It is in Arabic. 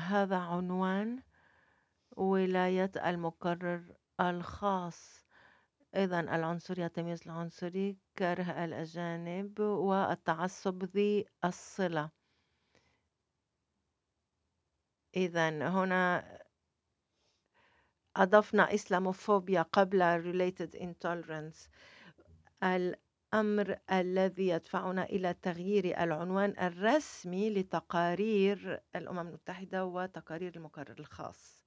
هذا عنوان ولاية المقرر الخاص. إذًا العنصرية، التمييز العنصري، كره الأجانب، والتعصب ذي الصلة. إذًا هنا أضفنا إسلاموفوبيا قبل related intolerance. الأمر الذي يدفعنا إلى تغيير العنوان الرسمي لتقارير الأمم المتحدة وتقارير المقرر الخاص.